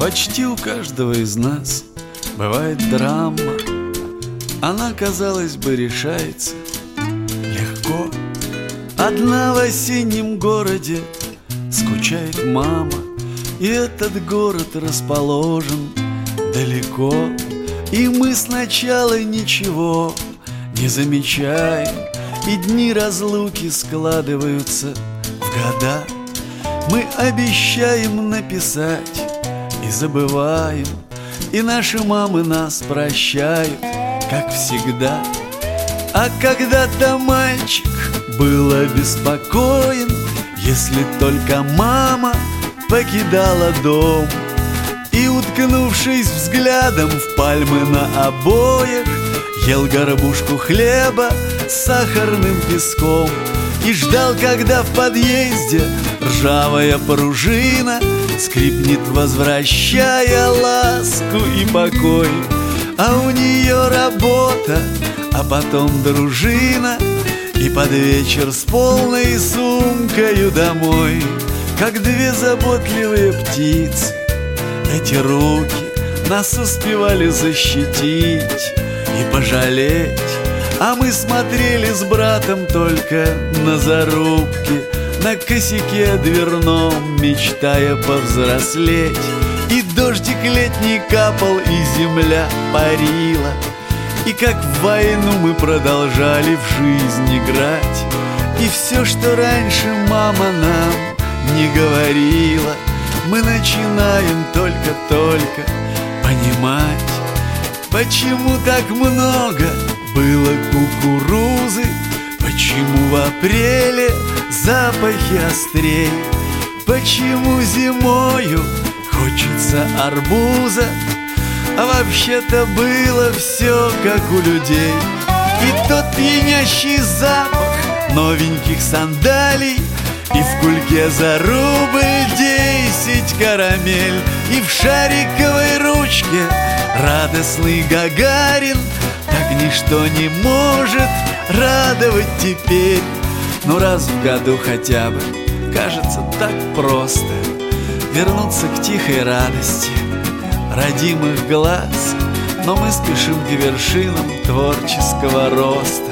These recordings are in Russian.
Почти у каждого из нас бывает драма. Она, казалось бы, решается легко. Одна в осеннем городе скучает мама, и этот город расположен далеко. И мы сначала ничего не замечаем, и дни разлуки складываются в года. Мы обещаем написать и забываем, и наши мамы нас прощают, как всегда. А когда-то мальчик был обеспокоен, если только мама покидала дом. И, уткнувшись взглядом в пальмы на обоях, ел горбушку хлеба с сахарным песком и ждал, когда в подъезде ржавая пружина скрипнет, возвращая ласку и покой. А у нее работа, а потом дружина, и под вечер с полной сумкою домой. Как две заботливые птицы, эти руки нас успевали защитить и пожалеть. А мы смотрели с братом только на зарубки, на косяке дверном, мечтая повзрослеть. И дождик летний капал, и земля парила, и как в войну мы продолжали в жизнь играть. И все, что раньше мама нам не говорила, мы начинаем только-только понимать. Почему так много было кукурузы, почему в апреле запахи острей, почему зимою хочется арбуза, а вообще-то было все как у людей. И тот пьянящий запах новеньких сандалий, и в кульке за рубль 10 карамель, и в шариковой ручке радостный Гагарин. Так ничто не может радовать теперь. Но раз в году хотя бы кажется так просто вернуться к тихой радости родимых глаз. Но мы спешим к вершинам творческого роста,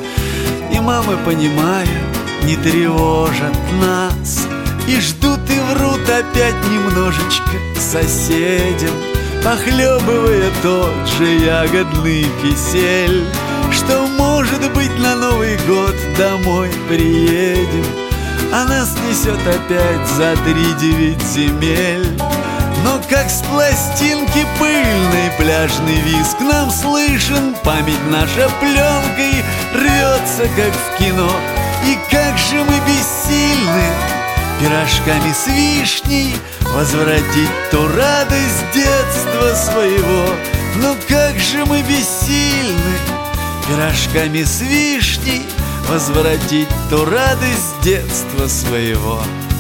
и мамы, понимая, не тревожат нас, и ждут и врут опять немножечко соседям, похлебывая тот же ягодный кисель, что, может быть, на Новый год домой приедем, а нас несет опять за 3-9 земель. Но как с пластинки пыльной пляжный визг нам слышен, память наша пленкой рвется, как в кино. И как же мы бессильны пирожками с вишней возвратить ту радость детства своего. Но как же мы бессильны пирожками с вишней возвратить ту радость детства своего.